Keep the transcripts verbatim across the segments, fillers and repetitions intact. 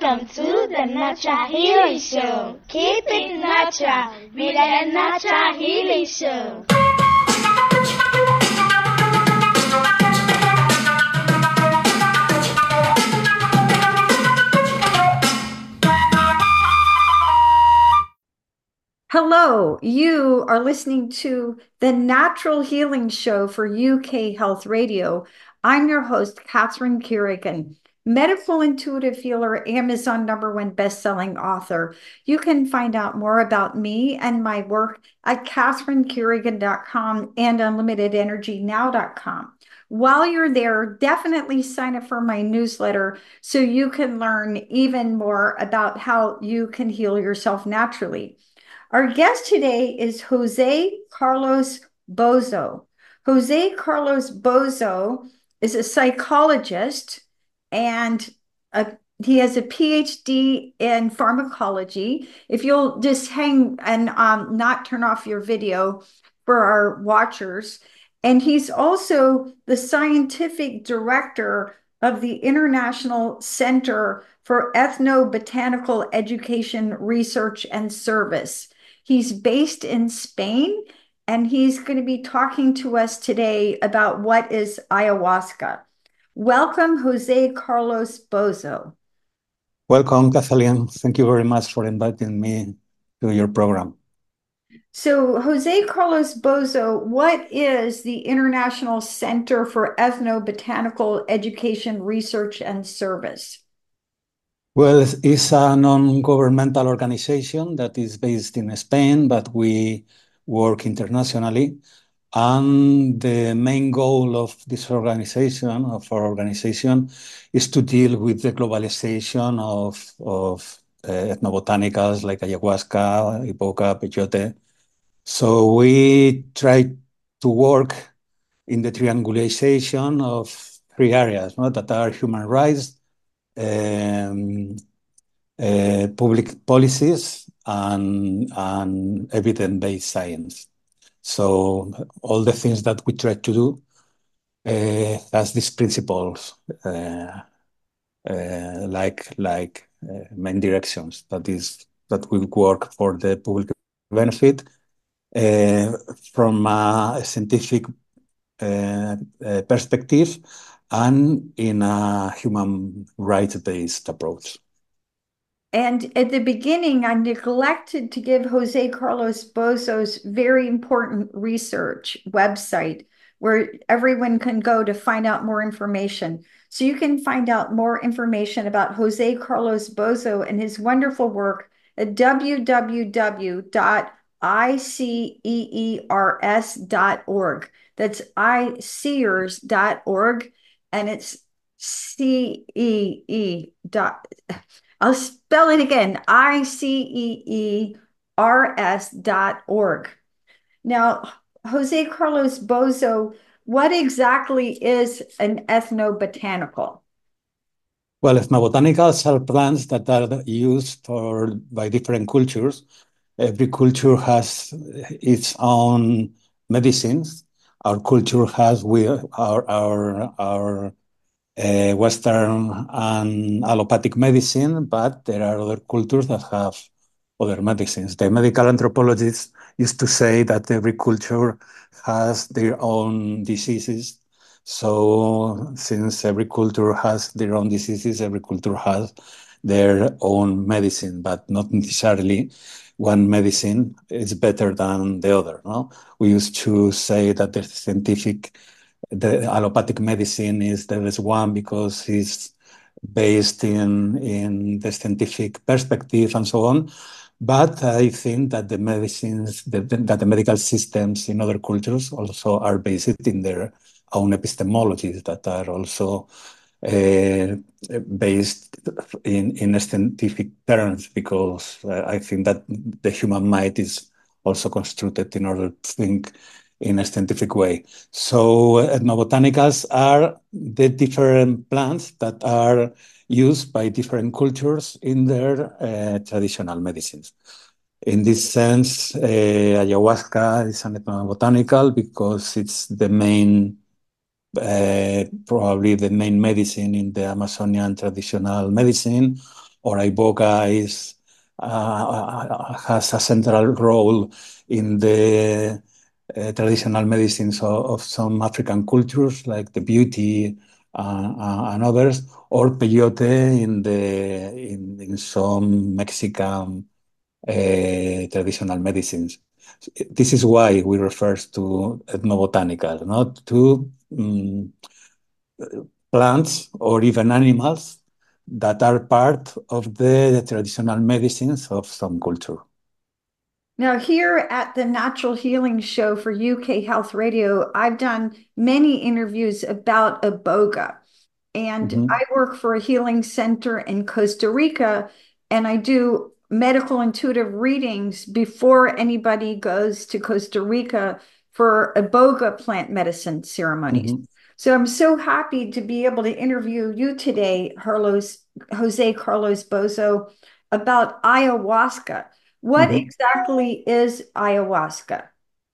Welcome to the Natural Healing Show. Keep it natural with the Natural Healing Show. Hello, you are listening to the Natural Healing Show for U K Health Radio. I'm your host, Catherine Kierrigan, medical intuitive healer, Amazon number one best-selling author. You can find out more about me and my work at catherine kierrigan dot com and unlimited energy now dot com. While you're there, definitely sign up for my newsletter so you can learn even more about how you can heal yourself naturally. Our guest today is Jose Carlos Bozo. Jose Carlos Bozo is a psychologist and a, he has a P H D in pharmacology. If you'll just hang and um, not turn off your video for our watchers. And he's also the scientific director of the International Center for Ethnobotanical Education, Research, and Service. He's based in Spain, and he's going to be talking to us today about what is ayahuasca. Welcome, Jose Carlos Bozo. Welcome, Kathleen. Thank you very much for inviting me to your program. So, Jose Carlos Bozo, what is the International Center for Ethnobotanical Education, Research, and Service? Well, it's a non-governmental organization that is based in Spain, but we work internationally. And the main goal of this organization, of our organization, is to deal with the globalization of, of uh, ethnobotanicals like ayahuasca, iboga, peyote. So we try to work in the triangulation of three areas, no, that are human rights, um, uh, public policies, and, and evidence-based science. So all the things that we try to do uh, has these principles, uh, uh, like like uh, main directions. That is that we work for the public benefit uh, from a scientific uh, uh, perspective and in a human rights-based approach. And at the beginning, I neglected to give Jose Carlos Bozo's very important research website where everyone can go to find out more information. So you can find out more information about Jose Carlos Bozo and his wonderful work at w w w dot i ceers dot org. That's i seers dot org, and it's C E E dot I'll spell it again, I C E E R S dot org. Now, Jose Carlos Bozo, what exactly is an ethnobotanical? Well, ethnobotanicals are plants that are used for by different cultures. Every culture has its own medicines. Our culture has we our our our uh, Western and allopathic medicine, but there are other cultures that have other medicines. The medical anthropologists used to say that every culture has their own diseases. So since every culture has their own diseases, every culture has their own medicine, but not necessarily one medicine is better than the other. No, we used to say that the scientific the allopathic medicine is the best one because it's based in, in the scientific perspective and so on. But I think that the medicines, that the, that the medical systems in other cultures also are based in their own epistemologies that are also uh, based in, in scientific terms, because uh, I think that the human mind is also constructed in order to think in a scientific way. So ethnobotanicals are the different plants that are used by different cultures in their uh, traditional medicines. In this sense, uh, ayahuasca is an ethnobotanical because it's the main, uh, probably the main medicine in the Amazonian traditional medicine, or iboga is uh, has a central role in the uh, traditional medicines of, of some African cultures, like the beauty uh, uh, and others, or peyote in the in, in some Mexican uh, traditional medicines. This is why we refer to ethnobotanical, not to um, plants or even animals that are part of the traditional medicines of some culture. Now, here at the Natural Healing Show for U K Health Radio, I've done many interviews about iboga. And Mhm. I work for a healing center in Costa Rica, and I do medical intuitive readings before anybody goes to Costa Rica for iboga plant medicine ceremonies. Mhm. So I'm so happy to be able to interview you today, Carlos, Jose Carlos Bozo, about ayahuasca. What Mhm. exactly is ayahuasca?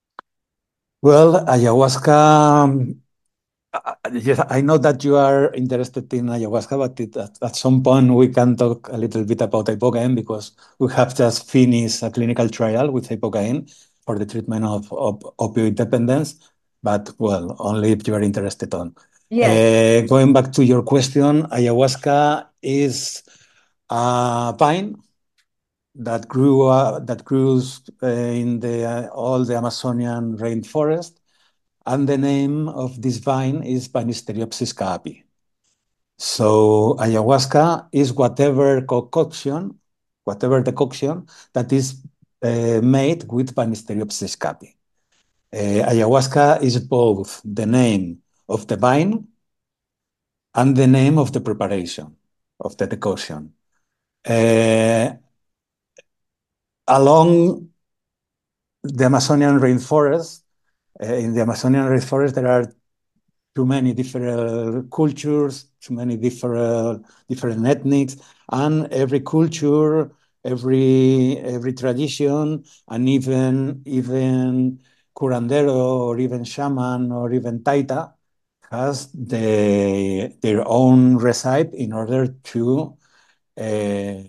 Well, ayahuasca, um, uh, yes, I know that you are interested in ayahuasca, but it, at, at some point we can talk a little bit about ibogaine because we have just finished a clinical trial with ibogaine for the treatment of, of opioid dependence. But well, only if you are interested on. Yes. Uh, going back to your question, ayahuasca is a vine that grew uh, that grows uh, in the uh, all the Amazonian rainforest, and the name of this vine is Banisteriopsis caapi. So ayahuasca is whatever concoction, whatever decoction that is uh, made with Banisteriopsis caapi. Uh, ayahuasca is both the name of the vine and the name of the preparation of the decoction. Uh, along the Amazonian rainforest, uh, in the Amazonian rainforest, there are too many different cultures, too many different different ethnics, and every culture, every every tradition, and even even curandero or even shaman or even taita has the, their own recipe in order to uh,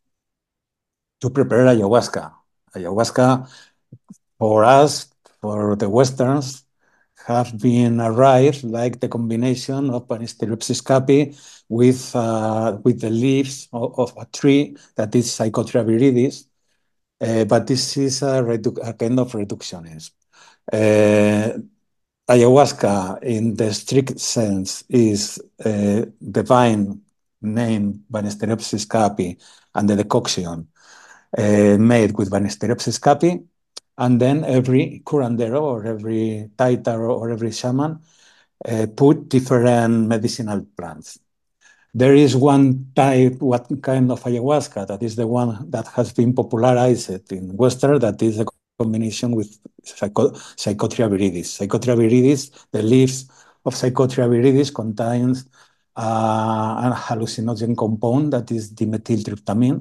to prepare ayahuasca. Ayahuasca for us, for the Westerns, have been arrived like the combination of Banisteriopsis caapi with uh, with the leaves of, of, a tree that is Psychotria viridis, uh, but this is a, a kind of reductionism. Uh, ayahuasca, in the strict sense, is uh, the vine named Banisteriopsis caapi and the decoction uh, made with Banisteriopsis caapi, and then every curandero or every taita or, or every shaman uh, put different medicinal plants. There is one type, one kind of ayahuasca that is the one that has been popularized in Western, that is a combination with Psycho, Psychotria viridis. Psychotria viridis, the leaves of Psychotria viridis contains uh, a hallucinogen compound that is dimethyltryptamine.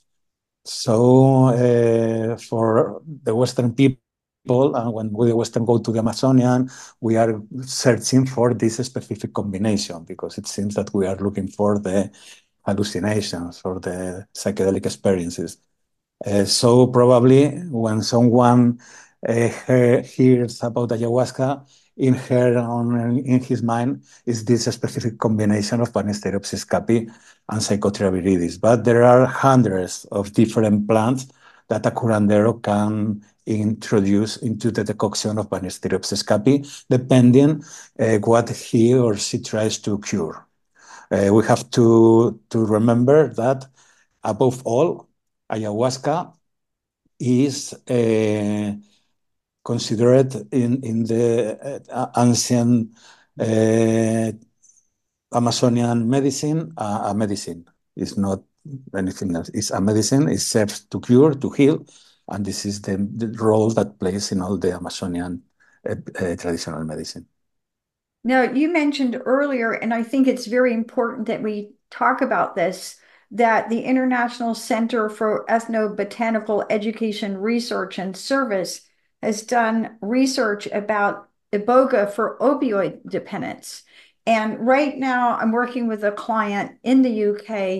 So uh, for the Western people, and when we the Western go to the Amazonian, we are searching for this specific combination because it seems that we are looking for the hallucinations or the psychedelic experiences. Uh, so probably when someone uh, hear, hears about ayahuasca, in her on in his mind is this specific combination of Banisteriopsis caapi and Psychotria viridis. But there are hundreds of different plants that a curandero can introduce into the decoction of Banisteriopsis caapi, depending uh, what he or she tries to cure. Uh, we have to to remember that above all, ayahuasca is uh, considered in, in the uh, ancient uh, Amazonian medicine uh, a medicine. It's not anything else. It's a medicine. It serves to cure, to heal, and this is the, the role that plays in all the Amazonian uh, uh, traditional medicine. Now, you mentioned earlier, and I think it's very important that we talk about this, that the International Center for Ethnobotanical Education Research and Service has done research about iboga for opioid dependence. And right now, I'm working with a client in the U K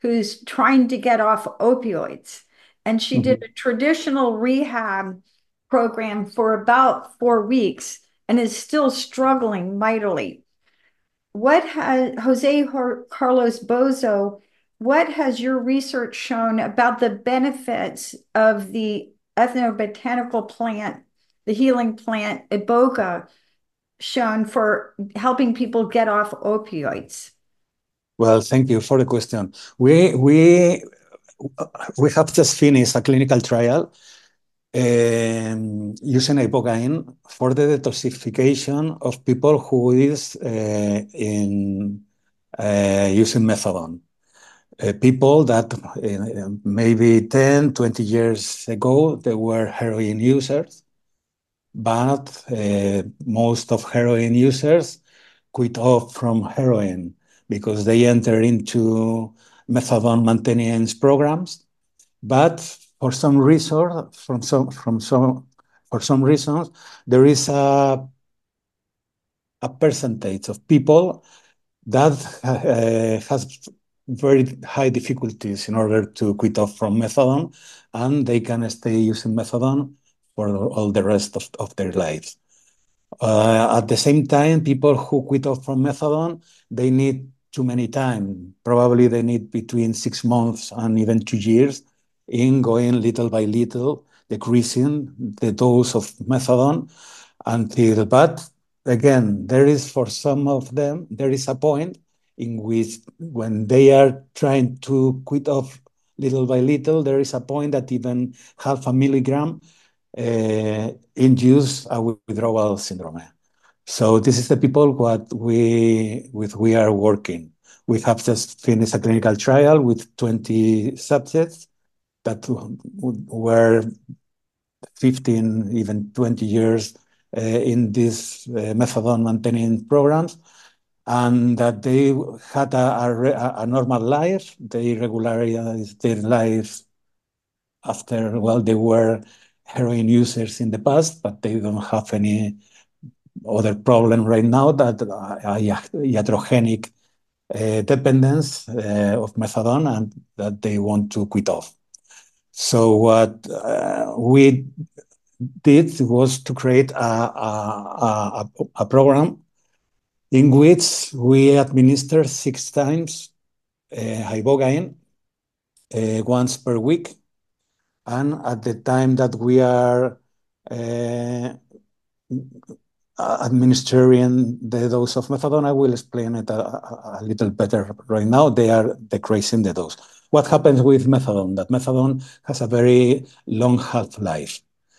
who's trying to get off opioids. And she did Mhm. a traditional rehab program for about four weeks and is still struggling mightily. What has Jose Carlos Bozo, what has your research shown about the benefits of the ethnobotanical plant, the healing plant, Iboga, shown for helping people get off opioids? Well, thank you for the question. We we we have just finished a clinical trial um, using ibogaine for the detoxification of people who is uh, in uh, using methadone. Uh, people that uh, maybe ten, twenty years ago, they were heroin users, but uh, most of heroin users quit off from heroin because they enter into methadone maintenance programs. But for some reason, from some, from some, for some reasons, there is a, a percentage of people that uh, has very high difficulties in order to quit off from methadone, and they can stay using methadone for all the rest of, of their lives. Uh, at the same time, people who quit off from methadone, they need too many time. Probably they need between six months and even two years in going little by little, decreasing the dose of methadone until, but again, there is for some of them, there is a point in which when they are trying to quit off little by little, there is a point that even half a milligram uh, induce a withdrawal syndrome. So this is the people what we with we are working. We have just finished a clinical trial with twenty subjects that were fifteen, even twenty years uh, in these uh, methadone maintenance programs, and that they had a, a, a normal life. They regularized their lives after, well, they were heroin users in the past, but they don't have any other problem right now that uh, iatrogenic uh, dependence uh, of methadone and that they want to quit off. So what uh, we did was to create a, a, a, a program in which we administer six times uh, ibogaine uh, once per week. And at the time that we are uh, administering the dose of methadone, I will explain it a, a, a little better right now. They are decreasing the dose. What happens with methadone? That methadone has a very long half-life.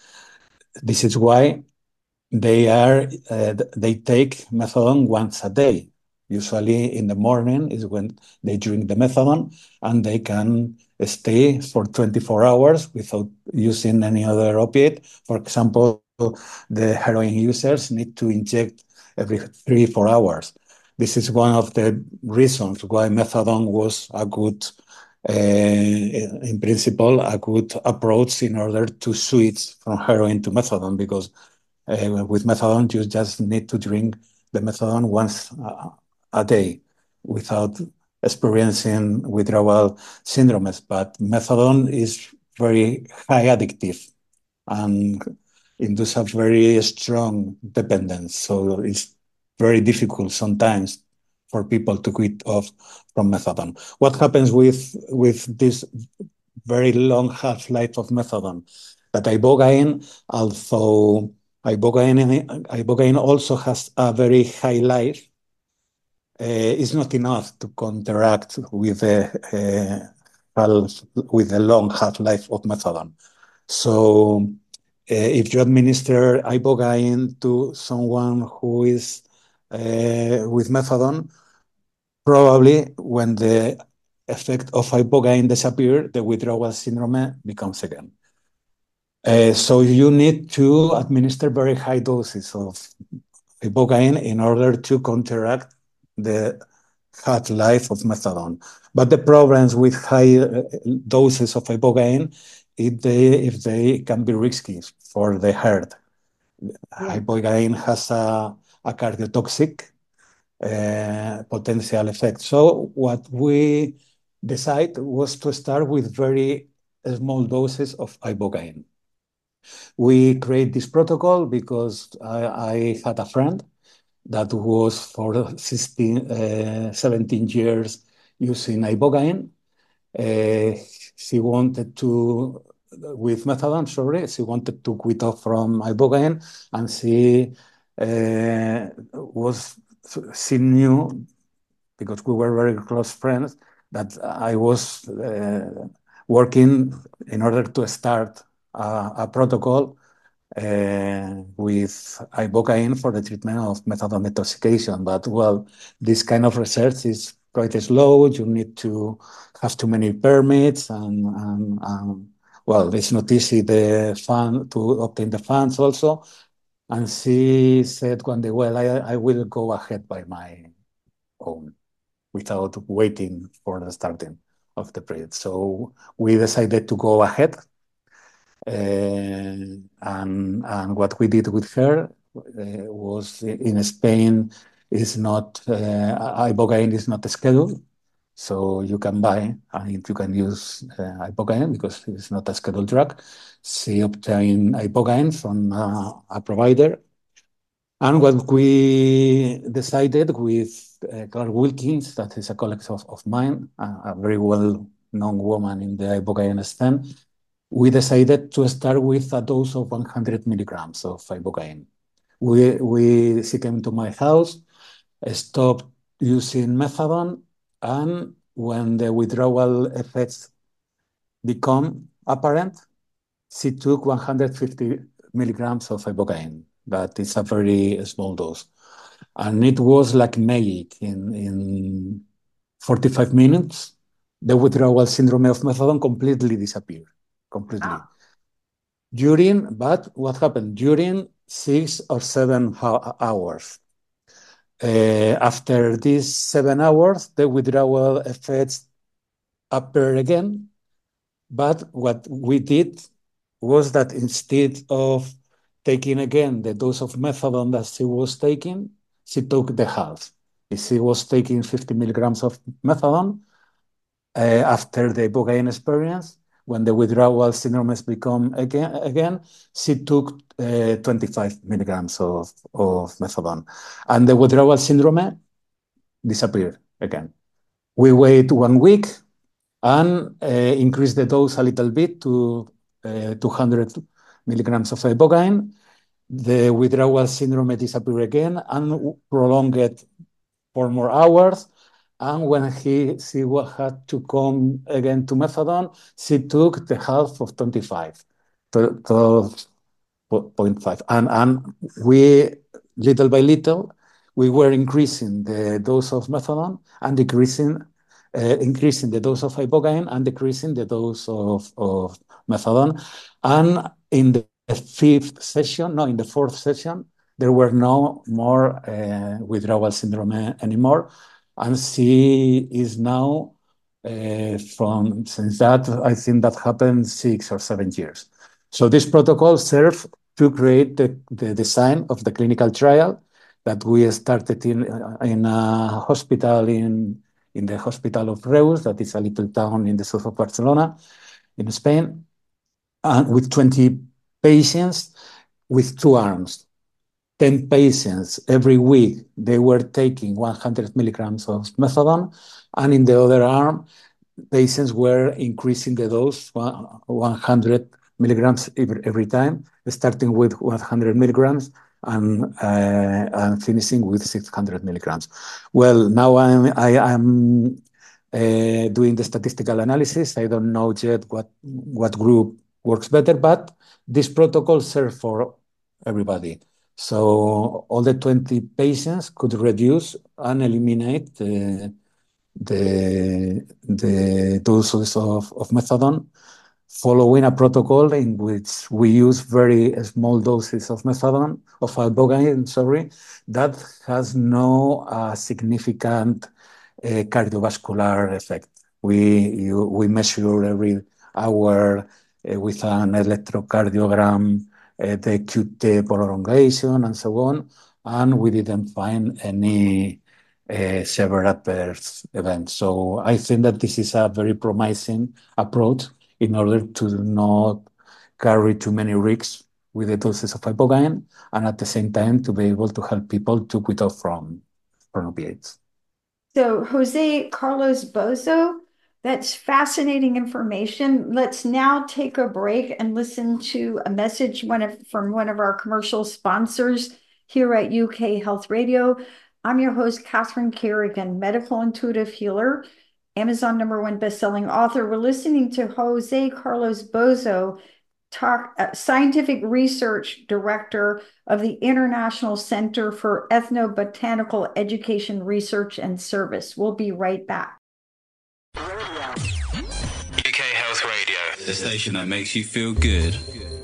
This is why they are uh, they take methadone once a day. Usually in the morning is when they drink the methadone, and they can stay for twenty-four hours without using any other opiate. For example, the heroin users need to inject every three, four hours. This is one of the reasons why methadone was a good, uh, in principle, a good approach in order to switch from heroin to methadone, because uh, with methadone, you just need to drink the methadone once uh, a day without experiencing withdrawal syndromes. But methadone is very high addictive and induce a very strong dependence. So it's very difficult sometimes for people to quit off from methadone. What happens with, with this very long half-life of methadone? That ibogaine, although ibogaine, ibogaine also has a very high life, uh, is not enough to counteract with the uh, half, with the long half-life of methadone. So uh, if you administer ibogaine to someone who is uh, with methadone, probably when the effect of ibogaine disappears, the withdrawal syndrome becomes again. Uh, so you need to administer very high doses of ibogaine in order to counteract the half-life of methadone. But the problems with high uh, doses of ibogaine, if they, if they can be risky for the heart. Yeah. Ibogaine has a, a cardiotoxic uh, potential effect. So what we decide was to start with very small doses of ibogaine. We create this protocol because I, I had a friend that was for sixteen, uh, seventeen years using ibogaine. Uh, she wanted to, with methadone, sorry, she wanted to quit off from ibogaine, and she uh, was, she knew, because we were very close friends, that I was uh, working in order to start a, a protocol uh, with ibogaine for the treatment of methadone intoxication. But well, this kind of research is quite slow. You need to have too many permits, and, and, and well, it's not easy the fund to obtain the funds also. And she said one day, well, I, I will go ahead by my own without waiting for the starting of the project. So we decided to go ahead. Uh, and, and what we did with her uh, was in Spain is not, uh, ibogaine is not scheduled. So you can buy and you can use uh, ibogaine because it's not a scheduled drug. She obtained ibogaine from uh, a provider. And what we decided with uh, Clark Wilkins, that is a colleague of, of mine, uh, a very well-known woman in the ibogaine stand, we decided to start with a dose of one hundred milligrams of ibogaine. We, we, she came to my house, stopped using methadone, and when the withdrawal effects become apparent, she took one hundred fifty milligrams of ibogaine. That is a very small dose. And it was like magic. In, in forty-five minutes, the withdrawal syndrome of methadone completely disappeared. Completely. Wow. During, but what happened? During six or seven hours. Uh, after these seven hours, the withdrawal effects appear again. But what we did was that instead of taking again the dose of methadone that she was taking, she took the half. If she was taking fifty milligrams of methadone, uh, after the ibogaine experience, when the withdrawal syndromes become again, again she took uh, twenty-five milligrams of, of methadone. And the withdrawal syndrome disappeared again. We wait one week and uh, increase the dose a little bit to uh, two hundred milligrams of ibogaine. The withdrawal syndrome disappeared again and prolonged it for more hours. And when he she had to come again to methadone, she took the half of twenty-five, twelve point five. And, and we, little by little, we were increasing the dose of methadone and decreasing, uh, increasing the dose of ibogaine and decreasing the dose of, of methadone. And in the fifth session, no, in the fourth session, there were no more uh, withdrawal syndrome anymore. And she is now, uh, from since that, I think that happened six or seven years. So this protocol served to create the, the design of the clinical trial that we started in, uh, in a hospital in, in the hospital of Reus, that is a little town in the south of Barcelona, in Spain, and with twenty patients with two arms. ten patients every week, they were taking one hundred milligrams of methadone, and in the other arm, patients were increasing the dose one hundred milligrams every, every time, starting with one hundred milligrams and, uh, and finishing with six hundred milligrams. Well, now I'm, I am uh, doing the statistical analysis. I don't know yet what, what group works better, but this protocol serves for everybody. So all the twenty patients could reduce and eliminate the, the, the doses of, of methadone following a protocol in which we use very small doses of methadone, of ibogaine, sorry, that has no uh, significant uh, cardiovascular effect. We, you, we measure every hour uh, with an electrocardiogram uh, the Q T prolongation and so on, and we didn't find any uh, severe adverse events. So I think that this is a very promising approach in order to not carry too many risks with the doses of ibogaine, and at the same time to be able to help people to quit off from, from opiates. So, Jose Carlos Bozo, that's fascinating information. Let's now take a break and listen to a message one of, from one of our commercial sponsors here at U K Health Radio. I'm your host, Catherine Kerrigan, medical intuitive healer, Amazon number one bestselling author. We're listening to Jose Carlos Bozo, talk, uh, scientific research director of the International Center for Ethnobotanical Education, Research, and Service. We'll be right back. U K Health Radio, the station that makes you feel good.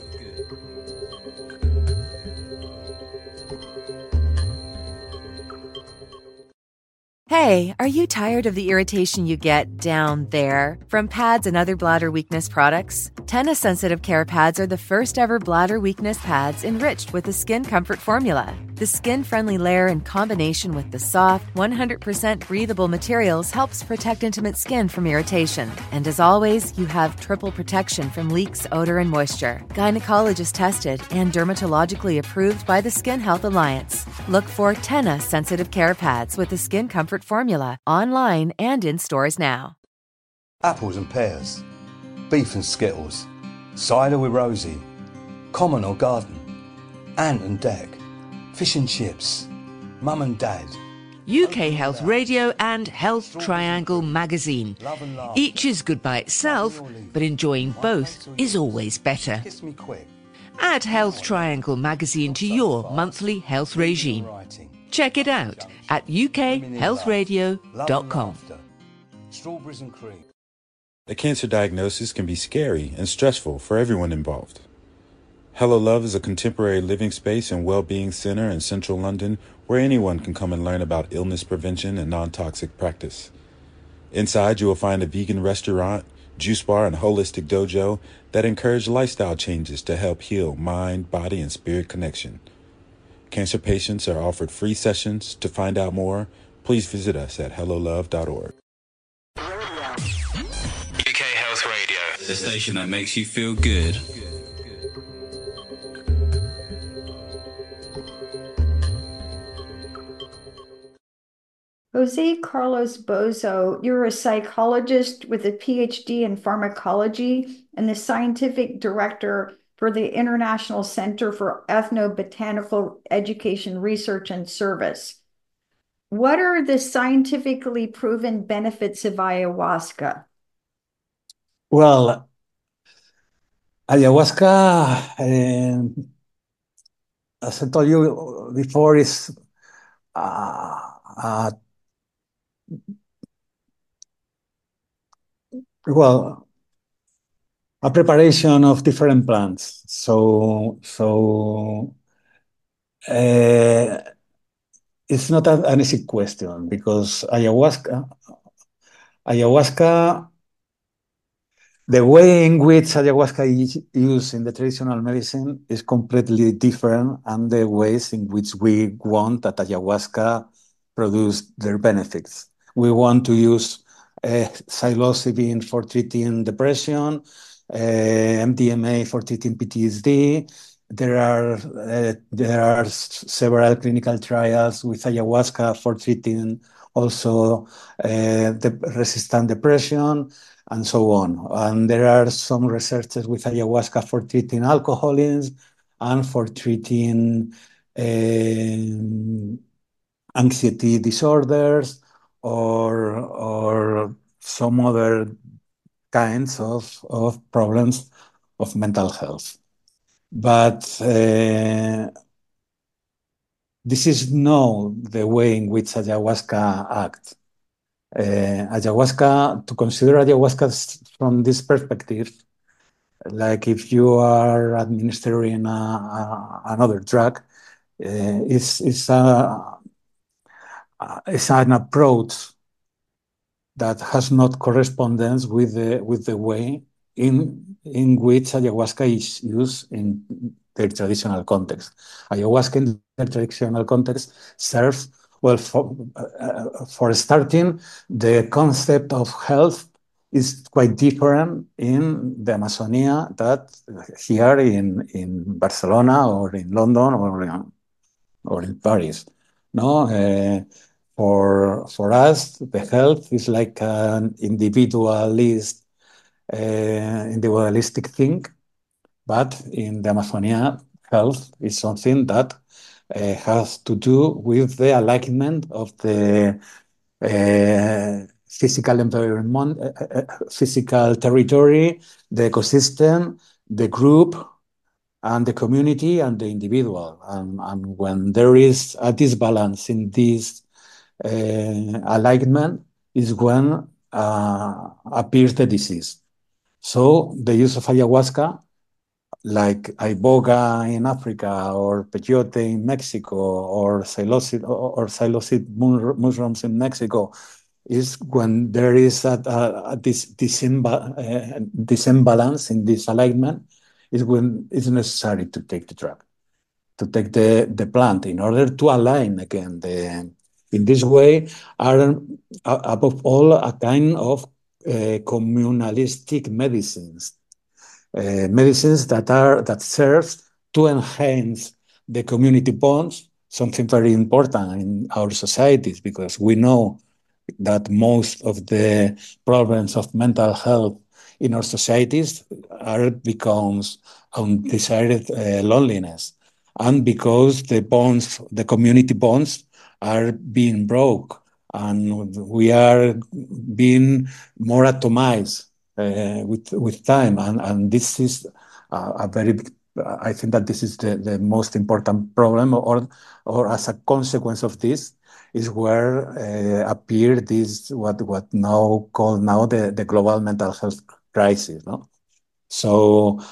Hey, are you tired of the irritation you get down there from pads and other bladder weakness products? Tena Sensitive Care Pads are the first ever bladder weakness pads enriched with the Skin Comfort formula. The skin-friendly layer in combination with the soft, one hundred percent breathable materials helps protect intimate skin from irritation. And as always, you have triple protection from leaks, odor, and moisture. Gynecologist tested and dermatologically approved by the Skin Health Alliance. Look for Tena Sensitive Care Pads with the Skin Comfort formula online and in stores now. Apples and pears, beef and skittles, cider with Rosie, common or garden, ant and deck, fish and chips, mum and dad. U K Health Radio and Health Triangle magazine. Each is good by itself, but enjoying both is always better. Kiss me quick. Add Health Triangle magazine to your monthly health regime. Check it out at u k health radio dot com. Strawberries and cream. A cancer diagnosis can be scary and stressful for everyone involved. Hello Love is a contemporary living space and well-being center in central London where anyone can come and learn about illness prevention and non-toxic practice. Inside, you will find a vegan restaurant, juice bar, and holistic dojo that encourage lifestyle changes to help heal mind, body, and spirit connection. Cancer patients are offered free sessions. To find out more, please visit us at hello love dot org. U K Health Radio, the station that makes you feel good. Jose Carlos Bozo, you're a psychologist with a P H D in pharmacology and the scientific director for the International Center for Ethnobotanical Education, Research, and Service. What are the scientifically proven benefits of ayahuasca? Well, ayahuasca, um, as I told you before, is uh, uh, well, a preparation of different plants. So, so uh, it's not a, an easy question because ayahuasca, ayahuasca, the way in which ayahuasca is used in the traditional medicine is completely different, and the ways in which we want that ayahuasca produce their benefits. We want to use uh, psilocybin for treating depression, uh, M D M A for treating P T S D. There are uh, there are several clinical trials with ayahuasca for treating also uh, the resistant depression, and so on. And there are some researchers with ayahuasca for treating alcoholism and for treating um, anxiety disorders or or some other kinds of, of problems of mental health. But uh, this is not the way in which ayahuasca acts. Uh, ayahuasca, to consider ayahuasca from this perspective, like if you are administering a, a, another drug, uh, it's, it's, a, it's an approach that has not correspondence with the, with the way in, in which ayahuasca is used in the traditional context. Ayahuasca in the traditional context serves Well, for, uh, for starting, the concept of health is quite different in the Amazonia that here in, in Barcelona or in London or in, or in Paris. No, uh, for for us, the health is like an individualist, uh, individualistic thing, but in the Amazonia, health is something that uh, has to do with the alignment of the uh, physical environment, uh, uh, physical territory, the ecosystem, the group, and the community and the individual. And, and when there is a disbalance in this uh, alignment is when uh, appears the disease. So the use of ayahuasca, like iboga in Africa or peyote in Mexico or psilocybin or psilocybin mushrooms in Mexico, is when there is a, a, a this disimba, uh, disimbalance in this alignment, is when it's necessary to take the drug, to take the, the plant in order to align again. The, in this way, are uh, above all a kind of uh, communalistic medicines, uh, medicines that are that serves to enhance the community bonds, something very important in our societies, because we know that most of the problems of mental health in our societies are becomes undesired uh, loneliness, and because the bonds, the community bonds, are being broke, and we are being more atomized uh, with with time, and and this is uh, a very I think that this is the, the most important problem, or or as a consequence of this, is where uh, appear this what what now called now the, the global mental health crisis. No, so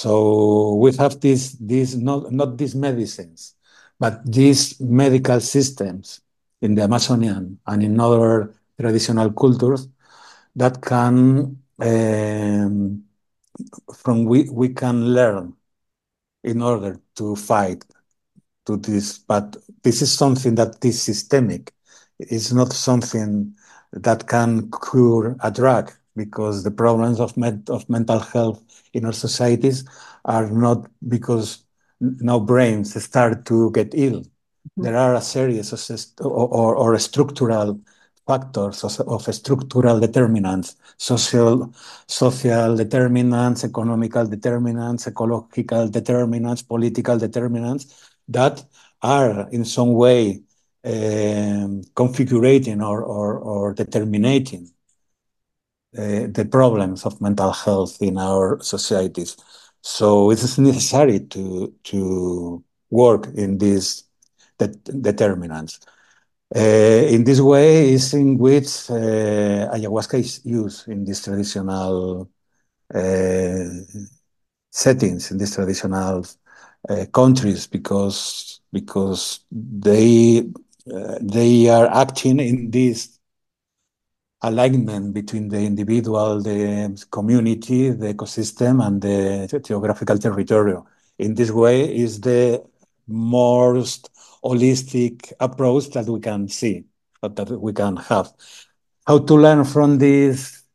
so we have these these not not these medicines, but these medical systems in the Amazonian and in other traditional cultures that can um, from we we can learn in order to fight to this, but this is something that is systemic. It's not something that can cure a drug, because the problems of, med of mental health in our societies are not because now brains start to get ill. Mm-hmm. There are a series of or, or, or structural factors of, of structural determinants, social, social determinants, economical determinants, ecological determinants, political determinants, that are in some way um, configuring or, or, or determining uh, the problems of mental health in our societies. So it is necessary to, to work in these de determinants. Uh, in this way is in which uh, ayahuasca is used in these traditional uh, settings, in these traditional uh, countries, because because they uh, they are acting in this alignment between the individual, the community, the ecosystem, and the geographical territory. In this way is the most holistic approach that we can see, that we can have. How to learn from these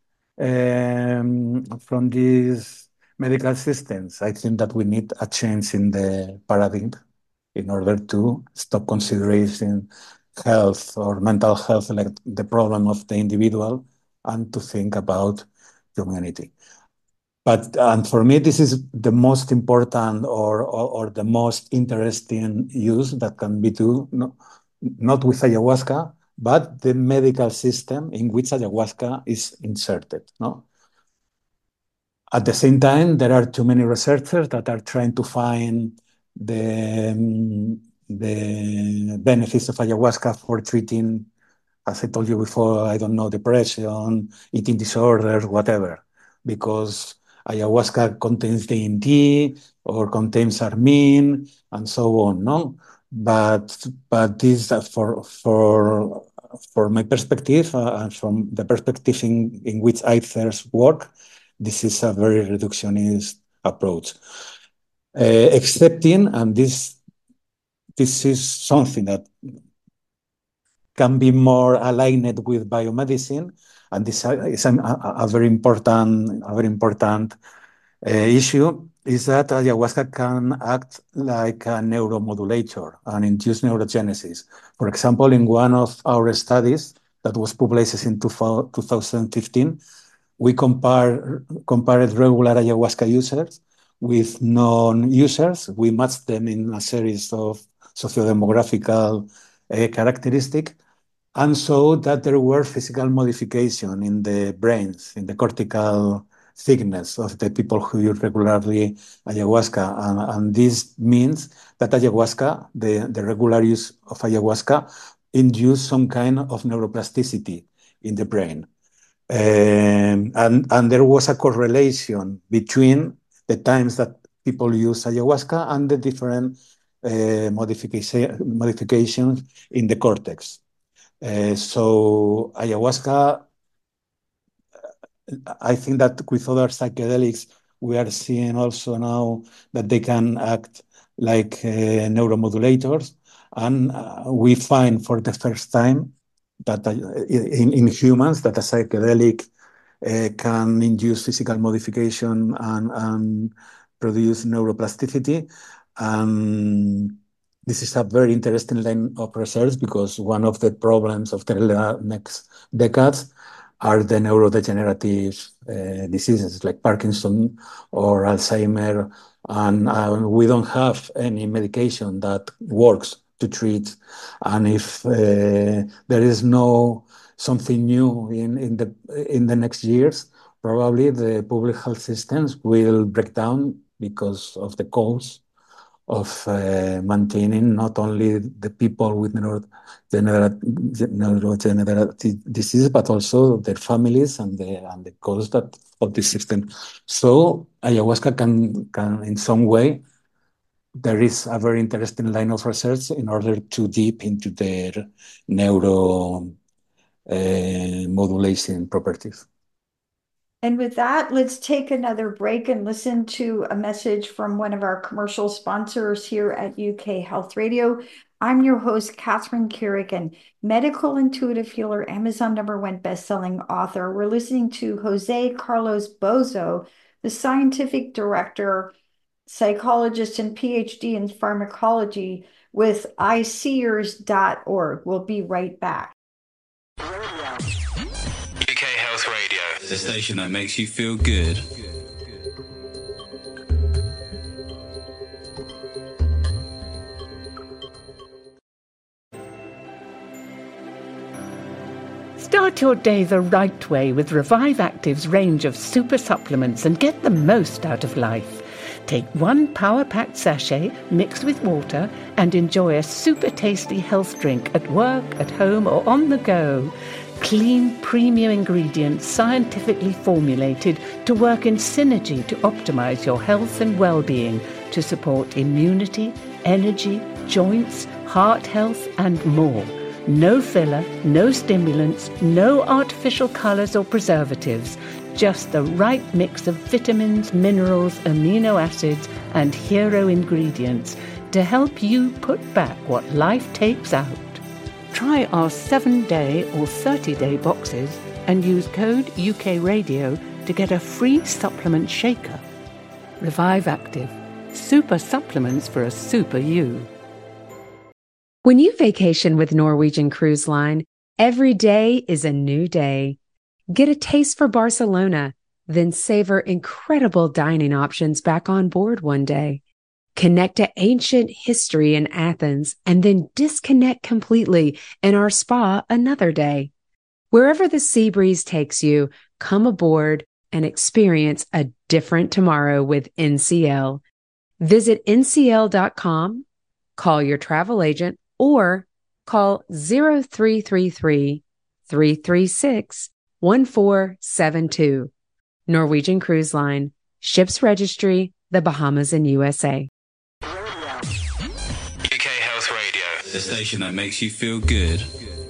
um, from these medical systems? I think that we need a change in the paradigm in order to stop considering health or mental health like the problem of the individual, and to think about humanity. But and for me, this is the most important or, or, or the most interesting use that can be done, no, not with ayahuasca, but the medical system in which ayahuasca is inserted. No? At the same time, there are too many researchers that are trying to find the, um, the benefits of ayahuasca for treating, as I told you before, I don't know, depression, eating disorders, whatever, because ayahuasca contains D M T or contains armin and so on, no? But but this uh, for for for my perspective uh, and from the perspective in, in which I first work, this is a very reductionist approach. Uh, excepting, and this this is something that can be more aligned with biomedicine. And this is a, a, a very important, a very important uh, issue, is that ayahuasca can act like a neuromodulator and induce neurogenesis. For example, in one of our studies that was published in two thousand fifteen, we compare, compared regular ayahuasca users with non-users. We matched them in a series of sociodemographical uh, characteristics, and saw that there were physical modification in the brains, in the cortical thickness of the people who use regularly ayahuasca. And, and this means that ayahuasca, the, the regular use of ayahuasca, induced some kind of neuroplasticity in the brain. Um, and, and there was a correlation between the times that people use ayahuasca and the different uh, modification, modifications in the cortex. Uh, so ayahuasca, I think that with other psychedelics, we are seeing also now that they can act like uh, neuromodulators. And uh, we find for the first time that uh, in, in humans that a psychedelic uh, can induce physical modification and, and produce neuroplasticity. And this is a very interesting line of research, because one of the problems of the next decades are the neurodegenerative uh, diseases like Parkinson or Alzheimer, and uh, we don't have any medication that works to treat. And if uh, there is no something new in, in the in the next years, probably the public health systems will break down because of the cost of uh, maintaining not only the people with neurodegenerative disease, but also their families and the and the cost that of the system. So ayahuasca can can in some way, there is a very interesting line of research in order to deep into their neuro uh, modulation properties. And with that, let's take another break and listen to a message from one of our commercial sponsors here at U K Health Radio. I'm your host, Catherine Kirigan, medical intuitive healer, Amazon number one bestselling author. We're listening to Jose Carlos Bozo, the scientific director, psychologist, and P H D in pharmacology with I seers dot org. We'll be right back. U K Health Radio, the station that makes you feel good. Start your day the right way with Revive Active's range of super supplements and get the most out of life. Take one power-packed sachet mixed with water and enjoy a super tasty health drink at work, at home, or on the go. Clean, premium ingredients scientifically formulated to work in synergy to optimize your health and well-being, to support immunity, energy, joints, heart health, and more. No filler, no stimulants, no artificial colors or preservatives. Just the right mix of vitamins, minerals, amino acids, and hero ingredients to help you put back what life takes out. Try our seven-day or thirty-day boxes and use code U K Radio to get a free supplement shaker. Revive Active. Super supplements for a super you. When you vacation with Norwegian Cruise Line, every day is a new day. Get a taste for Barcelona, then savor incredible dining options back on board one day. Connect to ancient history in Athens, and then disconnect completely in our spa another day. Wherever the sea breeze takes you, come aboard and experience a different tomorrow with N C L. Visit N C L dot com, call your travel agent, or call zero three three three, three three six, one four seven two. Norwegian Cruise Line, Ships Registry, the Bahamas and U S A. U K Health Radio, the station that makes you feel good.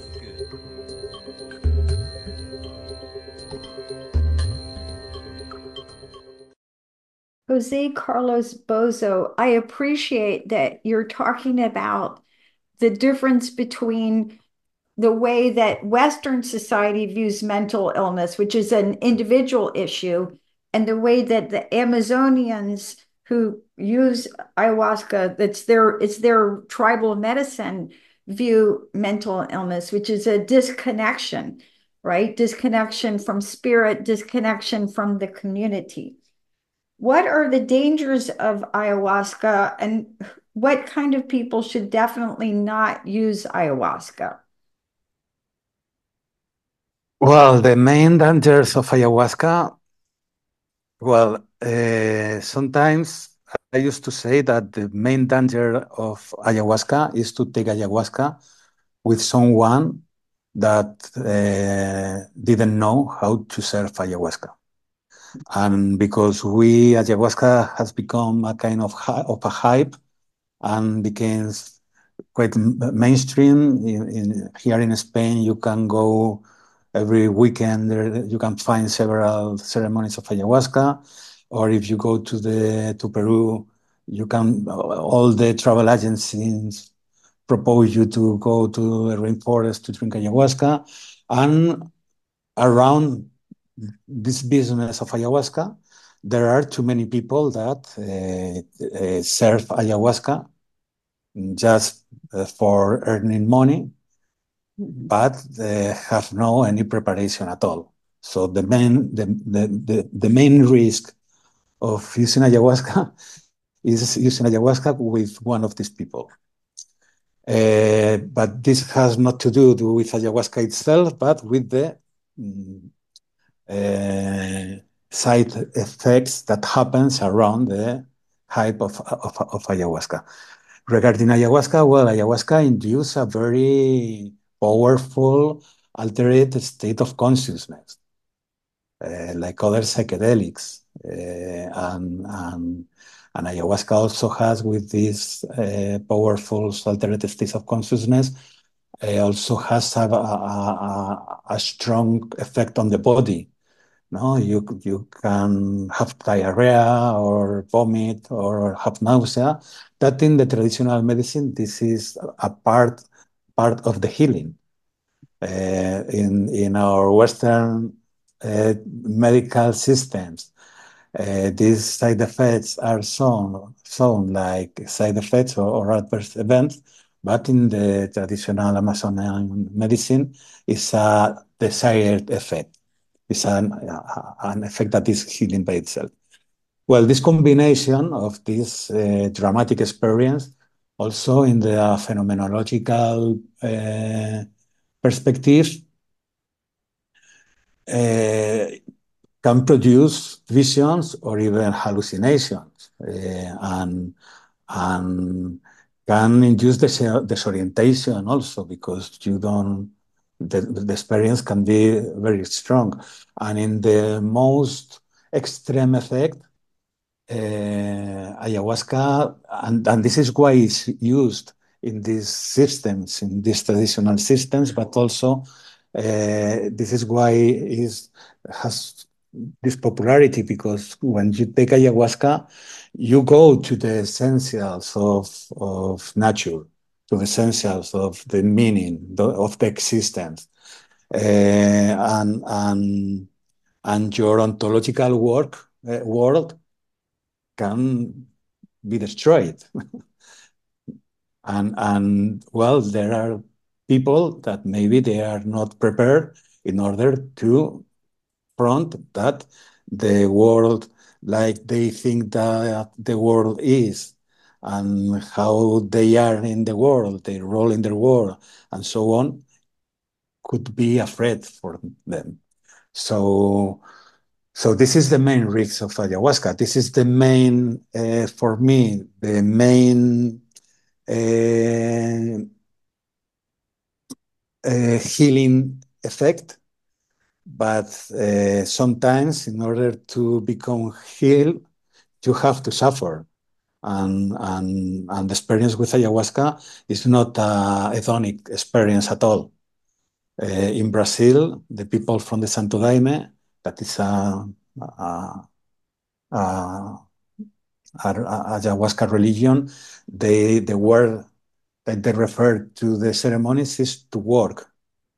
Jose Carlos Bozo, I appreciate that you're talking about the difference between the way that Western society views mental illness, which is an individual issue, and the way that the Amazonians who use ayahuasca, that's their, it's their tribal medicine, view mental illness, which is a disconnection, right? Disconnection from spirit, disconnection from the community. What are the dangers of ayahuasca, and what kind of people should definitely not use ayahuasca? Well, the main dangers of ayahuasca, well, uh, sometimes I used to say that the main danger of ayahuasca is to take ayahuasca with someone that uh, didn't know how to serve ayahuasca. And because we, ayahuasca has become a kind of, of a hype and became quite mainstream. In, in, here in Spain, you can go every weekend, there, you can find several ceremonies of ayahuasca. Or if you go to the to Peru, you can, all the travel agencies propose you to go to a rainforest to drink ayahuasca. And around this business of ayahuasca, there are too many people that uh, uh, serve ayahuasca just uh, for earning money, but they have no any preparation at all. So the main the, the, the, the main risk of using ayahuasca is using ayahuasca with one of these people. Uh, but this has not to do with ayahuasca itself, but with the um, uh, side effects that happens around the hype of, of, of ayahuasca. Regarding ayahuasca, well, ayahuasca induces a very powerful altered state of consciousness, uh, like other psychedelics. Uh, and, and, and ayahuasca also has, with these uh, powerful altered states of consciousness, uh, also has a, a, a, a strong effect on the body. No, you you can have diarrhea or vomit or have nausea. That in the traditional medicine, this is a part part of the healing. Uh, in in our Western uh, medical systems, uh, these side effects are shown shown like side effects or, or adverse events. But in the traditional Amazonian medicine, it's a desired effect. It's an, uh, an effect that is healing by itself. Well, this combination of this uh, dramatic experience, also in the phenomenological uh, perspective, uh, can produce visions or even hallucinations, uh, and, and can induce des- disorientation also, because you don't The, the experience can be very strong. And in the most extreme effect, uh, ayahuasca, and, and this is why it's used in these systems, in these traditional systems, but also uh, this is why it has this popularity, because when you take ayahuasca, you go to the essentials of, of nature, to the essentials of the meaning the, of the existence, uh, and and and your ontological work uh, world can be destroyed. and and well, there are people that maybe they are not prepared in order to front that the world like they think that the world is, and how they are in the world, their role in the world, and so on, could be a threat for them. So, so this is the main risk of ayahuasca. This is the main, uh, for me, the main uh, uh, healing effect. But uh, sometimes, in order to become healed, you have to suffer. And, and, and the experience with ayahuasca is not a hedonic experience at all. Uh, in Brazil, the people from the Santo Daime, that is a, a, a, a ayahuasca religion, they, the word that they refer to the ceremonies is to work.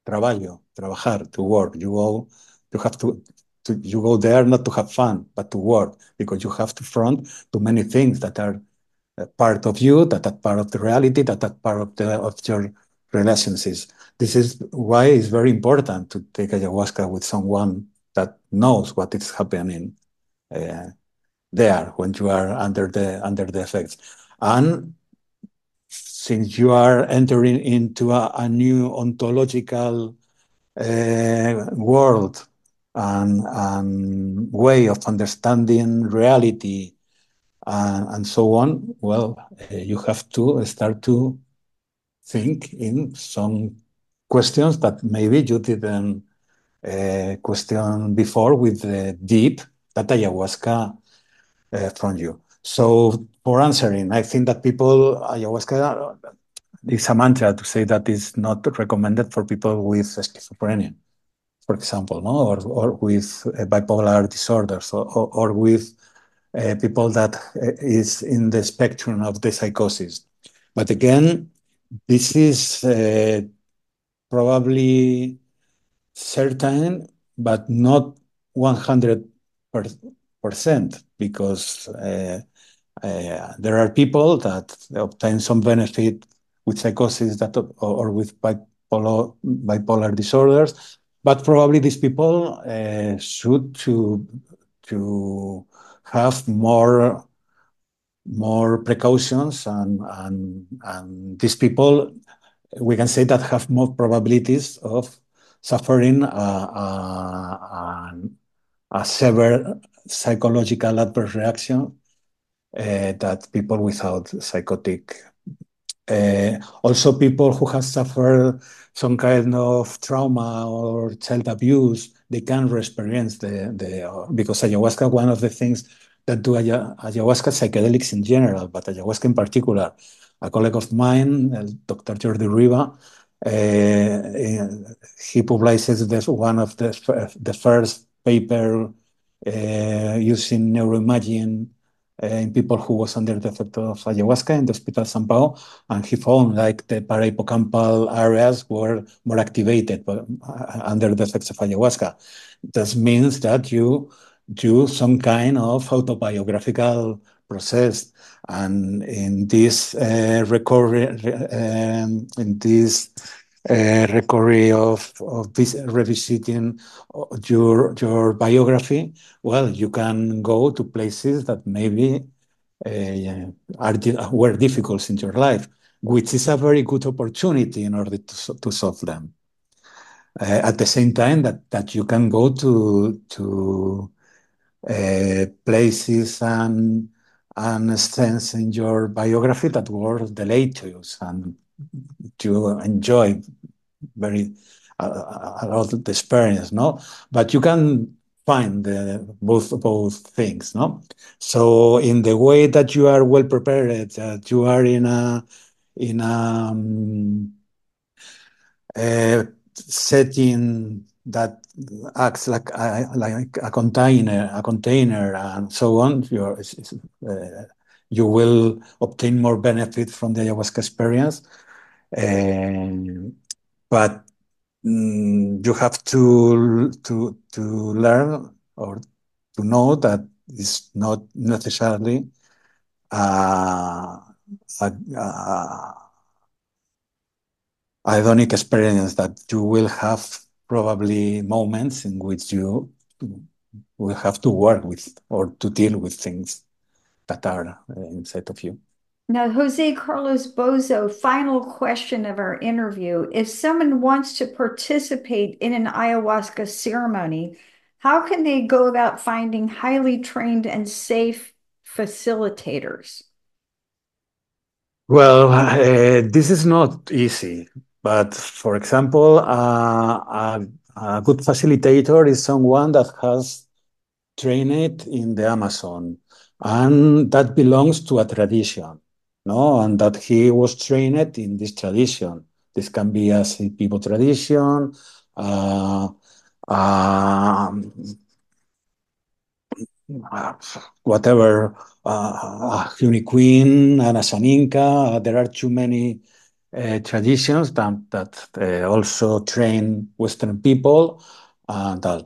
trabajo, trabajar, to work. You go, you have to, to, you go there not to have fun, but to work, because you have to front to many things that are part of you, that are part of the reality, that are part of the of your relationships. This is why it's very important to take ayahuasca with someone that knows what is happening uh, there when you are under the under the effects. And since you are entering into a, a new ontological uh, world and, and way of understanding reality and, and so on, well, uh, you have to start to think in some questions that maybe you didn't uh, question before with the deep that ayahuasca uh, from you. So for answering, I think that people, ayahuasca is a mantra to say that it's not recommended for people with schizophrenia, for example, no? or, or with uh, bipolar disorders, or, or, or with uh, people that uh, is in the spectrum of the psychosis. But again, this is uh, probably certain, but not one hundred percent, because uh, uh, there are people that obtain some benefit with psychosis that, or, or with bipolar, bipolar disorders, but probably these people uh, should to, to have more more precautions, and, and, and these people, we can say, that have more probabilities of suffering a, a, a severe psychological adverse reaction uh, that people without psychotic. Uh, also, people who have suffered some kind of trauma or child abuse, they can experience the, the uh, because ayahuasca, one of the things that do aya, ayahuasca, psychedelics in general, but ayahuasca in particular. A colleague of mine, uh, Doctor Jordi Riba, uh, he publishes this, one of the, the first paper uh, using neuroimaging uh, in people who was under the effect of ayahuasca in the Hospital San Pao, and he found like the parahippocampal areas were more activated uh, under the effects of ayahuasca. This means that you do some kind of autobiographical process, and in this uh, recovery, um, in this uh, recovery of, of this revisiting your your biography, well, you can go to places that maybe uh, are were difficult in your life, which is a very good opportunity in order to, to solve them. Uh, at the same time that, that you can go to to uh, places and and scenes in your biography that were delayed to you, and you enjoy very uh, a lot of the experience, no? But you can find the, both both things, no? So in the way that you are well prepared, that you are in a in a um, uh, setting that acts like a, like a container, a container, and so on, you're, uh, you will obtain more benefit from the ayahuasca experience. Um, but mm, you have to to to learn or to know that it's not necessarily uh, a, a hedonic experience, that you will have probably moments in which you will have to work with or to deal with things that are inside of you. Now, Jose Carlos Bozo, final question of our interview. If someone wants to participate in an ayahuasca ceremony, how can they go about finding highly trained and safe facilitators? Well, uh, this is not easy, but for example, uh, a, a good facilitator is someone that has trained in the Amazon, and that belongs to a tradition, no? And that he was trained in this tradition. This can be a Shipibo tradition, uh, um, uh, whatever, uh, a Uniqueen and a Saninka. There are too many uh, traditions that, that uh, also train Western people and all.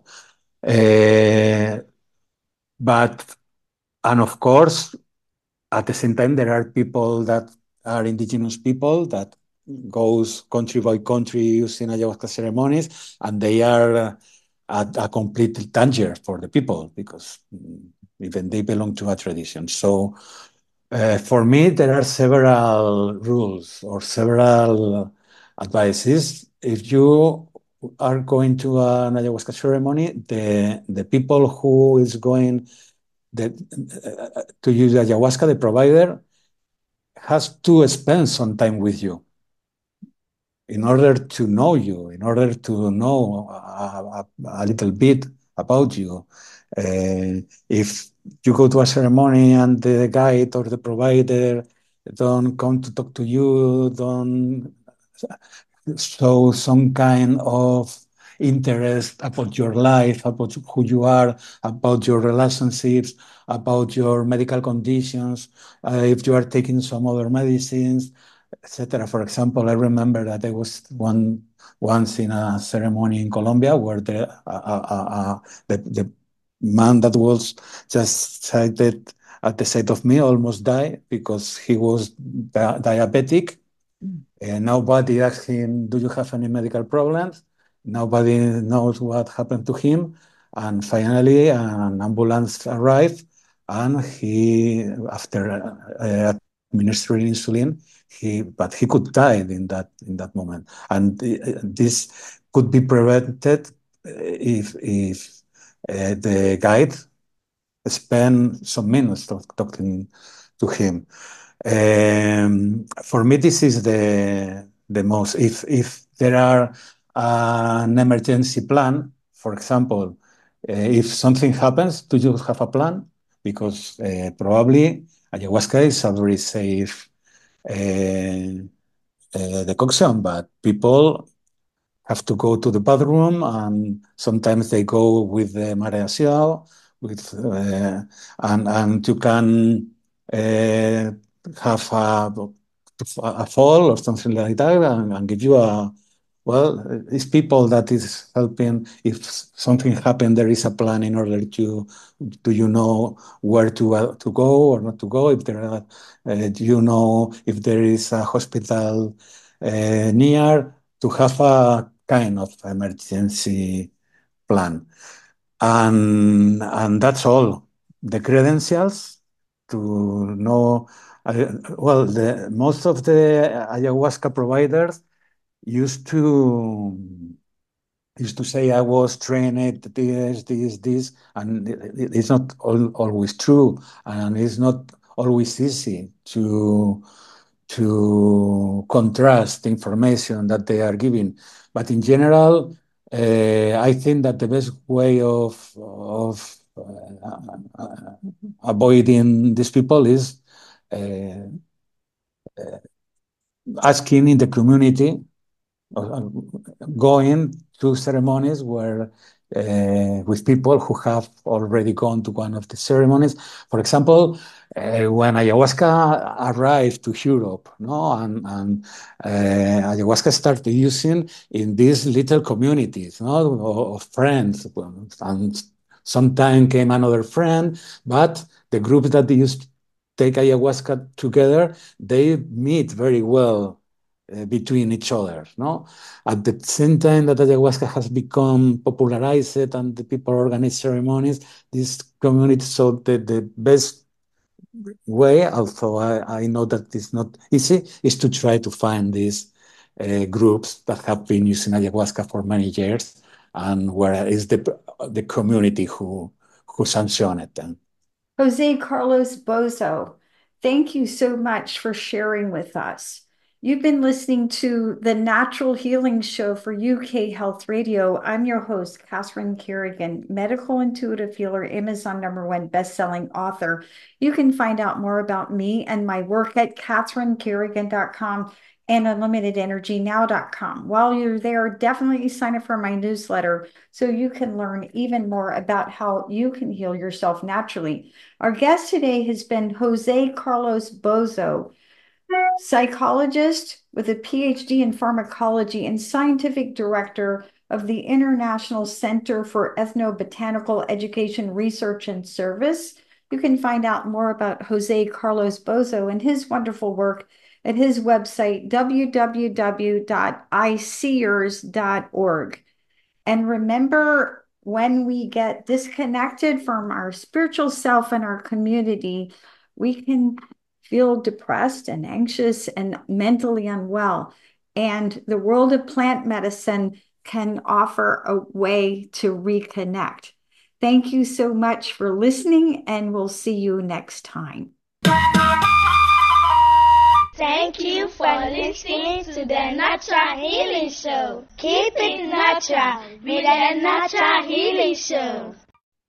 Uh, but, and of course, at the same time, there are people that are indigenous people that goes country by country using ayahuasca ceremonies, and they are uh, a, a complete danger for the people because even they belong to a tradition. So uh, for me, there are several rules or several advices. If you are going to an ayahuasca ceremony, the, the people who is going the, uh, to use ayahuasca, the provider, has to spend some time with you in order to know you, in order to know a, a, a little bit about you. Uh, if you go to a ceremony and the guide or the provider don't come to talk to you, don't show some kind of interest about your life, about who you are, about your relationships, about your medical conditions, uh, if you are taking some other medicines, et cetera. For example, I remember that I was one once in a ceremony in Colombia where the uh, uh, uh, the, the man that was just sighted at the sight of me almost died because he was di diabetic. Uh, nobody asked him, "Do you have any medical problems?" Nobody knows what happened to him. And finally, an ambulance arrived, and he, after uh, administering insulin, he, but he could die in that in that moment. And uh, this could be prevented if if uh, the guide spend some minutes talk, talking to him. Um, for me, this is the the most. If if there are uh, an emergency plan, for example, uh, if something happens, do you have a plan? Because uh, probably ayahuasca is a very safe uh, uh, decoction, but people have to go to the bathroom, and sometimes they go with the mareación, with uh, and and you can uh, have a, a fall or something like that, and, and give you a well. It's people that is helping. If something happened, there is a plan in order to do you know where to uh, to go or not to go. If there are, uh, do you know if there is a hospital uh, near to have a kind of emergency plan. And, and that's all. The credentials to know, uh, well, the, most of the ayahuasca providers used to used to say I was trained this, this, this, and it, it's not all, always true, and it's not always easy to to contrast the information that they are giving. But in general, uh, I think that the best way of, of uh, uh, avoiding these people is uh, uh, asking in the community, uh, going to ceremonies where uh, with people who have already gone to one of the ceremonies. For example, uh, when ayahuasca arrived to Europe, no, and, and uh, ayahuasca started using in these little communities, no, of friends, and sometime came another friend, but the groups that they used to take ayahuasca together, they meet very well uh, between each other, no? At the same time that ayahuasca has become popularized and the people organize ceremonies, this community, so the, the best way, although I, I know that it's not easy, is to try to find these uh, groups that have been using ayahuasca for many years, and where is the, the community who, who sanctioned them. Jose Carlos Bozo, thank you so much for sharing with us. You've been listening to the Natural Healing Show for U K Health Radio. I'm your host, Catherine Kerrigan, medical intuitive healer, Amazon number one bestselling author. You can find out more about me and my work at catherine kerrigan dot com and unlimited energy now dot com. While you're there, definitely sign up for my newsletter so you can learn even more about how you can heal yourself naturally. Our guest today has been Jose Carlos Bozo. psychologist with a P H D in pharmacology and scientific director of the International Center for Ethnobotanical Education Research and Service. You can find out more about Jose Carlos Bozo and his wonderful work at his website, w w w dot i seers dot org. And remember, when we get disconnected from our spiritual self and our community, we can feel depressed and anxious and mentally unwell. And the world of plant medicine can offer a way to reconnect. Thank you so much for listening, and we'll see you next time. Thank you for listening to the Natural Healing Show. Keep it natural with the Natural Healing Show.